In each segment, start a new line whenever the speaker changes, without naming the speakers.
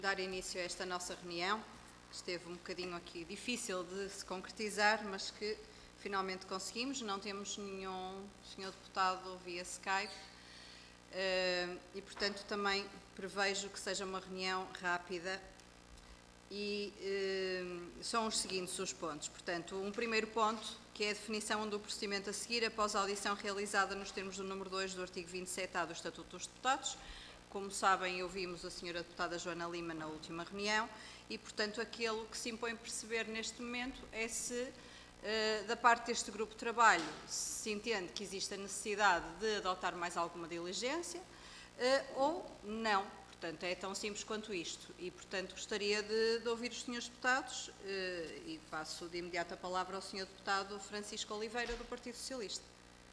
Dar início a esta nossa reunião, que esteve um bocadinho aqui difícil de se concretizar, mas que finalmente conseguimos. Não temos nenhum senhor deputado via Skype e, portanto, também prevejo que seja uma reunião rápida e são os seguintes os pontos. Portanto, um primeiro ponto, que é a definição do procedimento a seguir após a audição realizada nos termos do número 2 do artigo 27A do Estatuto dos Deputados. Como sabem, ouvimos a senhora deputada Joana Lima na última reunião e, portanto, aquilo que se impõe perceber neste momento é se, da parte deste grupo de trabalho, se entende que existe a necessidade de adotar mais alguma diligência ou não. Portanto, é tão simples quanto isto. E, portanto, gostaria de ouvir os senhores deputados e passo de imediato a palavra ao senhor deputado Francisco Oliveira, do Partido Socialista.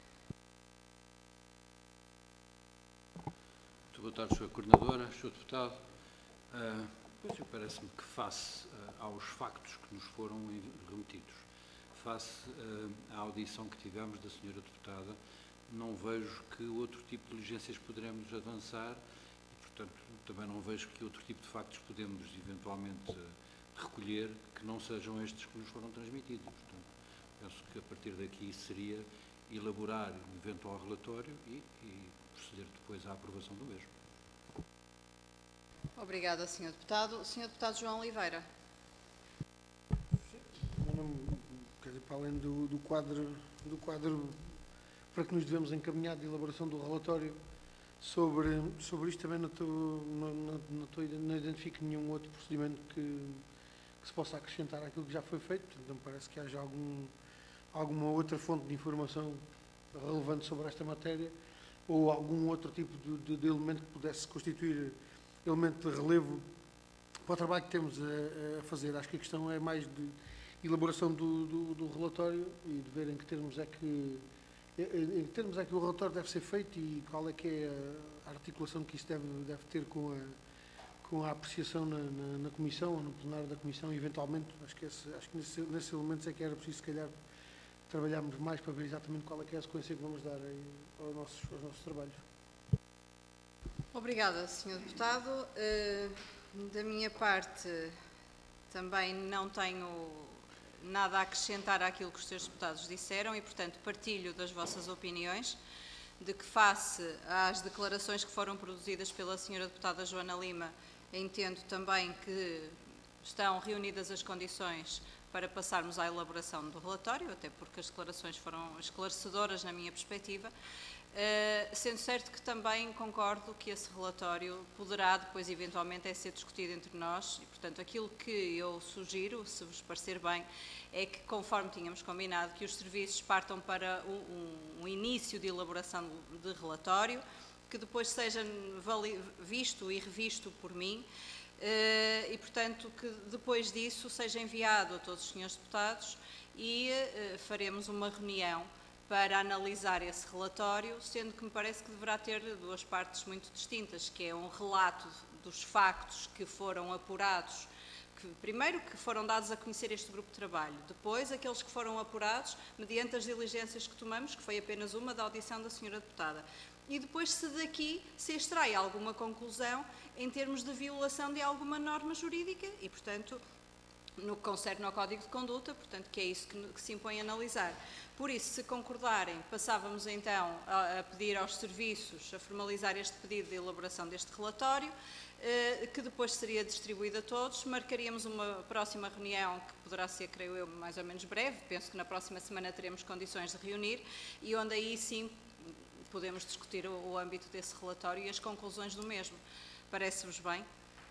Boa tarde, Sra. Coordenadora, Sr. Deputado. Pois parece-me que face aos factos que nos foram remetidos, face à audição que tivemos da Sra. Deputada, não vejo que outro tipo de diligências poderemos avançar e, portanto, também não vejo que outro tipo de factos podemos eventualmente recolher que não sejam estes que nos foram transmitidos. Portanto, penso que a partir daqui seria elaborar um eventual relatório e proceder depois à aprovação do mesmo.
Obrigada, Sr. Deputado. Sr. Deputado João Oliveira.
Quer dizer, para além do quadro para que nos devemos encaminhar de elaboração do relatório sobre isto, também não identifico nenhum outro procedimento que se possa acrescentar àquilo que já foi feito. Não parece que haja alguma outra fonte de informação relevante sobre esta matéria ou algum outro tipo de elemento que pudesse constituir elemento de relevo para o trabalho que temos a fazer. Acho que a questão é mais de elaboração do relatório e de ver em que termos é que o relatório deve ser feito e qual é que é a articulação que isso deve ter com a apreciação na Comissão ou no plenário da Comissão, eventualmente. Acho que nesses elementos é que era preciso, se calhar, trabalharmos mais para ver exatamente qual é que é a sequência que vamos dar aos nossos trabalhos.
Obrigada, Sr. Deputado. Da minha parte, também não tenho nada a acrescentar àquilo que os Srs. Deputados disseram e, portanto, partilho das vossas opiniões de que, face às declarações que foram produzidas pela Sra. Deputada Joana Lima, entendo também que estão reunidas as condições para passarmos à elaboração do relatório, até porque as declarações foram esclarecedoras na minha perspectiva, sendo certo que também concordo que esse relatório poderá depois eventualmente ser discutido entre nós e, portanto, aquilo que eu sugiro, se vos parecer bem, é que, conforme tínhamos combinado, que os serviços partam para um início de elaboração de relatório, que depois seja visto e revisto por mim, e, portanto, que depois disso seja enviado a todos os senhores deputados e faremos uma reunião para analisar esse relatório, sendo que me parece que deverá ter duas partes muito distintas, que é um relato dos factos que foram apurados, primeiro que foram dados a conhecer este grupo de trabalho, depois aqueles que foram apurados mediante as diligências que tomamos, que foi apenas uma da audição da senhora deputada. E depois, se daqui se extrai alguma conclusão em termos de violação de alguma norma jurídica e, portanto, no que concerne ao Código de Conduta, portanto, que é isso que se impõe a analisar. Por isso, se concordarem, passávamos então a pedir aos serviços a formalizar este pedido de elaboração deste relatório, que depois seria distribuído a todos. Marcaríamos uma próxima reunião, que poderá ser, creio eu, mais ou menos breve. Penso que na próxima semana teremos condições de reunir e onde aí sim podemos discutir o âmbito desse relatório e as conclusões do mesmo. Parece-vos bem?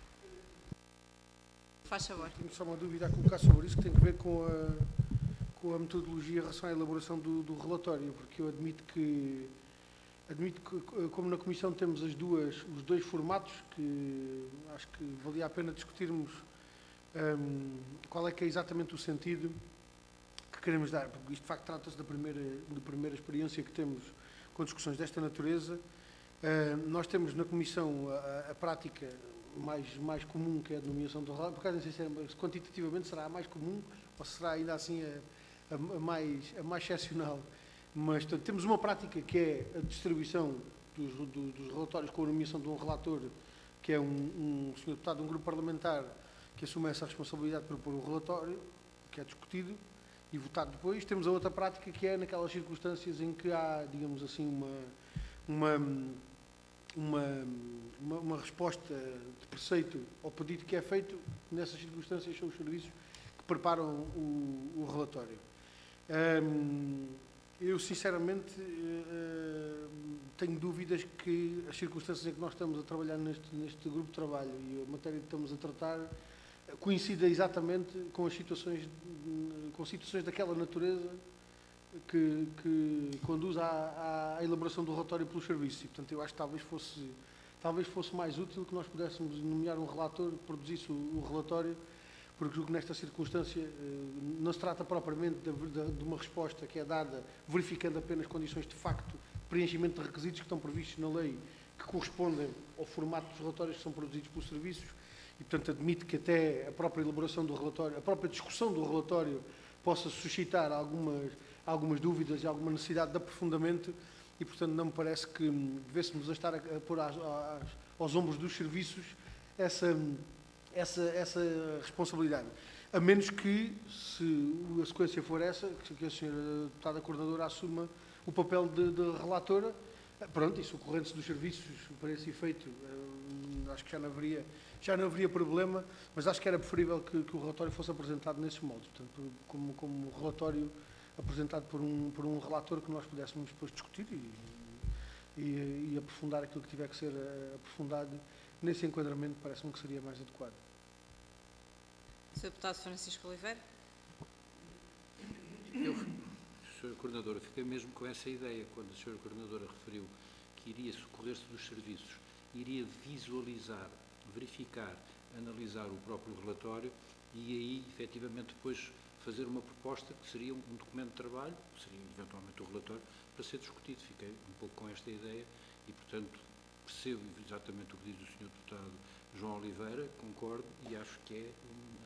Faz favor.
Tenho só uma dúvida a colocar sobre isso, que tem a ver com a metodologia em relação à elaboração do relatório, porque eu admito que, como na Comissão temos os dois formatos, que acho que valia a pena discutirmos qual é que é exatamente o sentido que queremos dar, porque isto de facto trata-se da primeira experiência que temos com discussões desta natureza. Nós temos na Comissão a prática mais comum, que é a denominação do relatório. Por acaso, não sei se quantitativamente será a mais comum ou será ainda assim a mais excepcional. Mas portanto, temos uma prática que é a distribuição dos relatórios com a nomeação de um relator, que que é um senhor deputado de um grupo parlamentar que assume essa responsabilidade de propor um relatório, que é discutido e votado depois. Temos a outra prática, que é naquelas circunstâncias em que há, digamos assim, uma resposta de preceito ao pedido que é feito. Nessas circunstâncias são os serviços que preparam o relatório. Eu, sinceramente, tenho dúvidas que as circunstâncias em que nós estamos a trabalhar neste grupo de trabalho e a matéria que estamos a tratar coincida exatamente com as situações daquela natureza que conduz à elaboração do relatório pelos serviços. E, portanto, eu acho que talvez fosse mais útil que nós pudéssemos nomear um relator que produzisse o relatório, porque julgo que nesta circunstância não se trata propriamente de uma resposta que é dada verificando apenas condições de facto de preenchimento de requisitos que estão previstos na lei, que correspondem ao formato dos relatórios que são produzidos pelos serviços, e, portanto, admite que até a própria elaboração do relatório, a própria discussão do relatório possa suscitar algumas dúvidas e alguma necessidade de aprofundamento, e, portanto, não me parece que devêssemos estar a pôr aos ombros dos serviços essa responsabilidade. A menos que, se a sequência for essa, que a senhora deputada coordenadora assuma o papel de relatora, pronto, e se ocorrente dos serviços para esse efeito, acho que já não haveria problema, mas acho que era preferível que o relatório fosse apresentado nesses moldes, portanto, como relatório apresentado por um relator que nós pudéssemos depois discutir e aprofundar aquilo que tiver que ser aprofundado. Nesse enquadramento parece-me que seria mais adequado.
Sr. Deputado Francisco Oliveira.
Eu, Sra. Coordenadora, fiquei mesmo com essa ideia, quando a Sra. Coordenadora referiu que iria socorrer-se dos serviços, iria visualizar, verificar, analisar o próprio relatório e aí, efetivamente, depois fazer uma proposta que seria um documento de trabalho, que seria eventualmente o relatório, para ser discutido. Fiquei um pouco com esta ideia e, portanto, percebo exatamente o que diz o Sr. Deputado João Oliveira, concordo e acho que é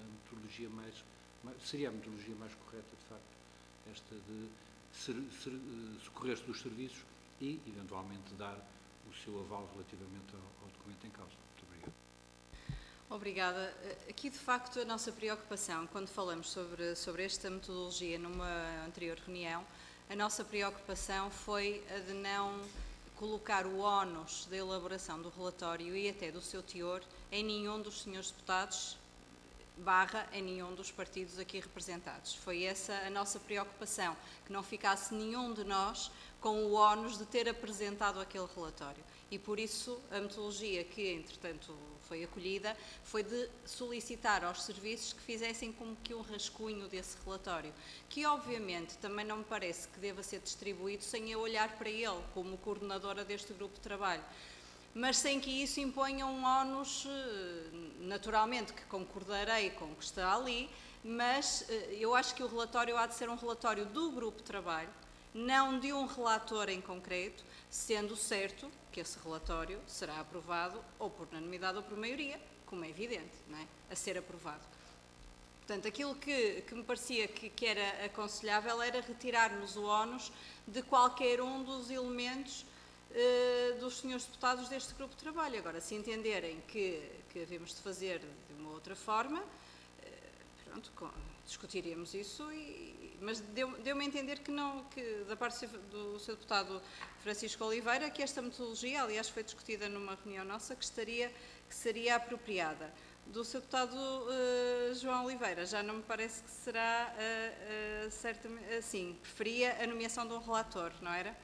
seria a metodologia mais correta, de facto, esta de socorrer-se dos serviços e, eventualmente, dar o seu aval relativamente ao documento em causa. Muito obrigado.
Obrigada. Aqui, de facto, a nossa preocupação, quando falamos sobre esta metodologia numa anterior reunião, a nossa preocupação foi a de não colocar o ónus da elaboração do relatório e até do seu teor em nenhum dos senhores deputados / em nenhum dos partidos aqui representados. Foi essa a nossa preocupação, que não ficasse nenhum de nós com o ónus de ter apresentado aquele relatório. E por isso a metodologia que, entretanto, foi acolhida foi de solicitar aos serviços que fizessem como que um rascunho desse relatório, que obviamente também não me parece que deva ser distribuído sem eu olhar para ele como coordenadora deste grupo de trabalho, mas sem que isso imponha um ónus, naturalmente que concordarei com o que está ali, mas eu acho que o relatório há de ser um relatório do grupo de trabalho, não de um relator em concreto, sendo certo que esse relatório será aprovado ou por unanimidade ou por maioria, como é evidente, não é? A ser aprovado. Portanto, aquilo que me parecia que era aconselhável era retirarmos o ónus de qualquer um dos elementos dos senhores deputados deste grupo de trabalho. Agora, se entenderem que havemos de fazer de uma outra forma, pronto, discutiremos isso, mas deu-me a entender que da parte do Sr. Deputado Francisco Oliveira, que esta metodologia, aliás, foi discutida numa reunião nossa, que seria apropriada. Do Sr. Deputado João Oliveira, já não me parece que será certamente assim, preferia a nomeação de um relator, não era?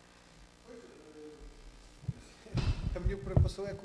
A minha preocupação é com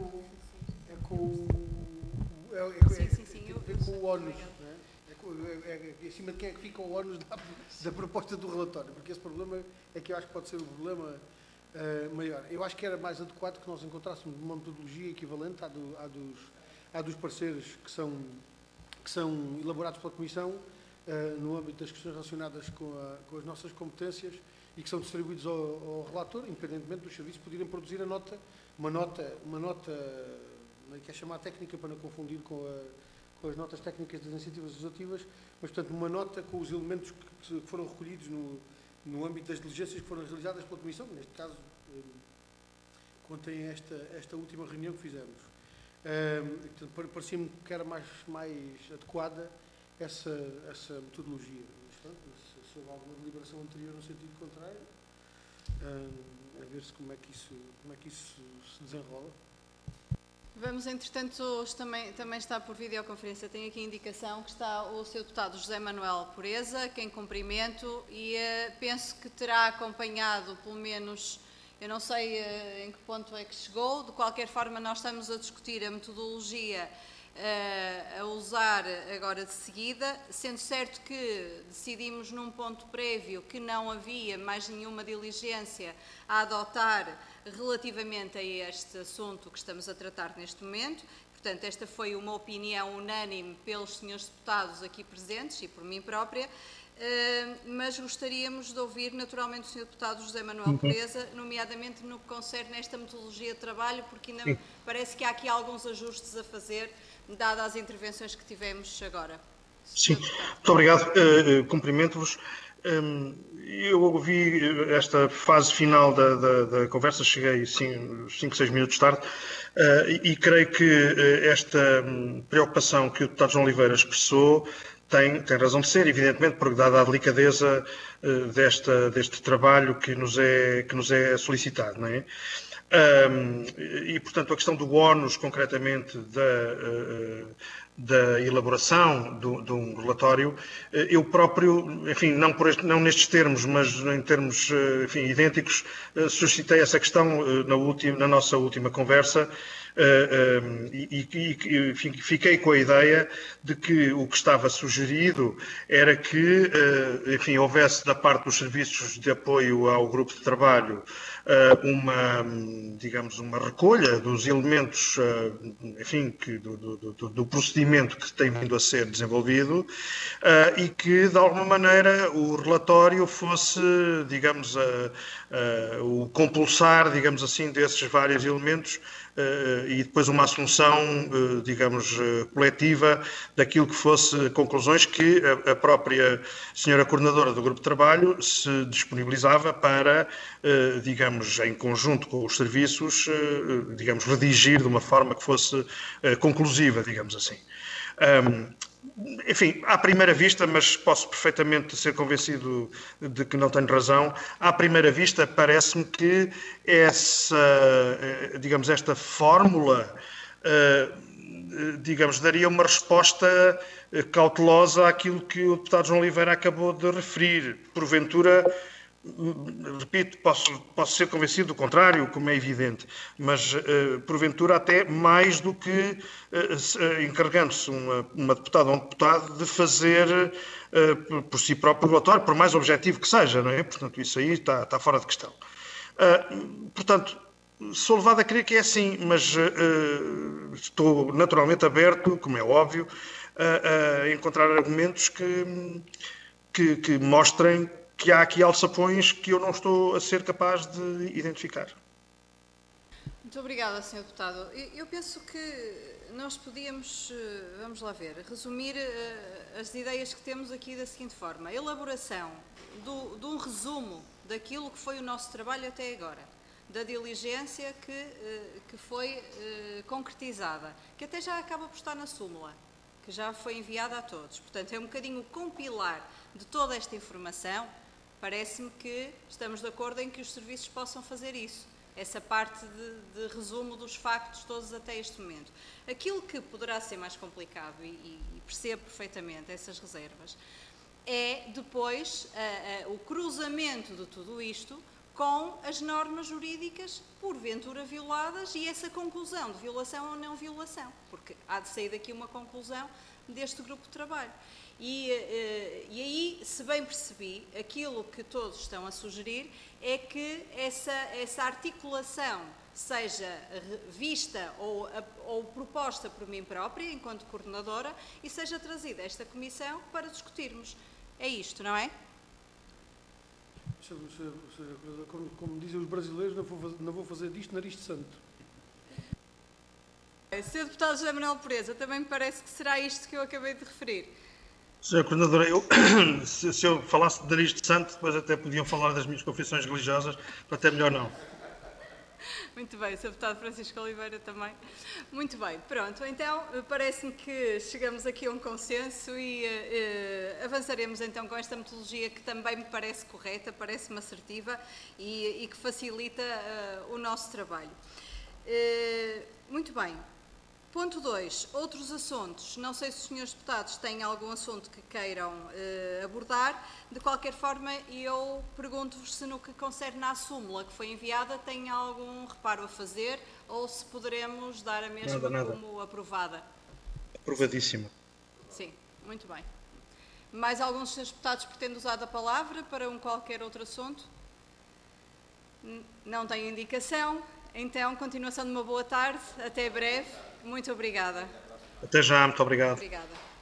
o ónus, é acima de quem é que fica o ónus da proposta do relatório, porque esse problema é que eu acho que pode ser um problema maior. Eu acho que era mais adequado que nós encontrássemos uma metodologia equivalente à dos pareceres que são elaborados pela Comissão no âmbito das questões relacionadas com as nossas competências e que são distribuídos ao relator, independentemente dos serviços poderem produzir uma nota, não quer chamar técnica para não confundir com as notas técnicas das iniciativas legislativas, mas, portanto, uma nota com os elementos que foram recolhidos no âmbito das diligências que foram realizadas pela Comissão, neste caso, contém esta última reunião que fizemos. Parecia-me que era mais adequada essa metodologia. Se houve alguma deliberação anterior no sentido contrário, a ver-se como é que isso se desenrola.
Vamos, entretanto, hoje também está por videoconferência, tenho aqui a indicação que está o Sr. Deputado José Manuel Pureza, que em cumprimento, e penso que terá acompanhado, pelo menos, eu não sei em que ponto é que chegou, de qualquer forma nós estamos a discutir a metodologia a usar agora de seguida, sendo certo que decidimos num ponto prévio que não havia mais nenhuma diligência a adotar relativamente a este assunto que estamos a tratar neste momento. Portanto, esta foi uma opinião unânime pelos senhores deputados aqui presentes e por mim própria, mas gostaríamos de ouvir naturalmente o Sr. Deputado José Manuel Pureza, nomeadamente no que concerne esta metodologia de trabalho, porque ainda parece que há aqui alguns ajustes a fazer, dadas as intervenções que tivemos agora.
Sim, muito obrigado. Cumprimento-vos. Eu ouvi esta fase final da conversa, cheguei 5, 6 minutos tarde, e creio que esta preocupação que o deputado João Oliveira expressou tem razão de ser, evidentemente, porque dada a delicadeza deste trabalho que nos é solicitado, não é? E, portanto, a questão do ónus, concretamente, da elaboração de um relatório, eu próprio, enfim, não nestes termos, mas em termos, enfim, idênticos, suscitei essa questão na nossa última conversa, e fiquei com a ideia de que o que estava sugerido era que, enfim, houvesse da parte dos serviços de apoio ao grupo de trabalho digamos, uma recolha dos elementos, enfim, do procedimento que tem vindo a ser desenvolvido, e que, de alguma maneira, o relatório fosse, digamos, o compulsar, digamos assim, desses vários elementos, e depois uma assunção, digamos, coletiva daquilo que fosse conclusões que a própria senhora coordenadora do grupo de trabalho se disponibilizava para, digamos, em conjunto com os serviços, digamos, redigir de uma forma que fosse conclusiva, digamos assim. Enfim, à primeira vista, mas posso perfeitamente ser convencido de que não tenho razão, à primeira vista parece-me que digamos, esta fórmula, digamos, daria uma resposta cautelosa àquilo que o deputado João Oliveira acabou de referir. Porventura, repito, posso ser convencido do contrário, como é evidente, mas porventura até mais do que encarregando-se uma deputada ou um deputado de fazer por si próprio o relatório, por mais objetivo que seja, não é? Portanto, isso aí está fora de questão. Portanto, sou levado a crer que é assim, mas estou naturalmente aberto, como é óbvio, a encontrar argumentos que mostrem que há aqui alçapões que eu não estou a ser capaz de identificar.
Muito obrigada, Sr. Deputado. Eu penso que nós podíamos, vamos lá ver, resumir as ideias que temos aqui da seguinte forma. A elaboração de um resumo daquilo que foi o nosso trabalho até agora, da diligência que foi concretizada, que até já acaba por estar na súmula, que já foi enviada a todos. Portanto, é um bocadinho o compilar de toda esta informação. Parece-me que estamos de acordo em que os serviços possam fazer isso, essa parte de resumo dos factos todos até este momento. Aquilo que poderá ser mais complicado, e percebo perfeitamente essas reservas, é depois o cruzamento de tudo isto com as normas jurídicas porventura violadas e essa conclusão de violação ou não violação, porque há de sair daqui uma conclusão deste grupo de trabalho. E aí, se bem percebi, aquilo que todos estão a sugerir é que essa articulação seja vista ou proposta por mim própria, enquanto coordenadora, e seja trazida a esta comissão para discutirmos. É isto, não é?
Como dizem os brasileiros, não vou fazer disto nariz de santo.
Sr. Deputado José Manuel Pureza, também me parece que será isto que eu acabei de referir.
Sra. Coordenadora, se eu falasse de nariz de santo, depois até podiam falar das minhas confissões religiosas, até melhor não.
Muito bem, Sr. Deputado Francisco Oliveira também. Muito bem, pronto. Então, parece-me que chegamos aqui a um consenso e avançaremos então com esta metodologia que também me parece correta, parece-me assertiva e que facilita o nosso trabalho. Muito bem. Ponto 2. Outros assuntos. Não sei se os senhores deputados têm algum assunto que queiram abordar. De qualquer forma, eu pergunto-vos se no que concerne à súmula que foi enviada têm algum reparo a fazer ou se poderemos dar a mesma como aprovada.
Aprovadíssima.
Sim, muito bem. Mais alguns dos senhores deputados pretendem usar a palavra para qualquer outro assunto? Não tenho indicação. Então, continuação de uma boa tarde. Até breve. Muito obrigada.
Até já, muito obrigado.
Obrigada.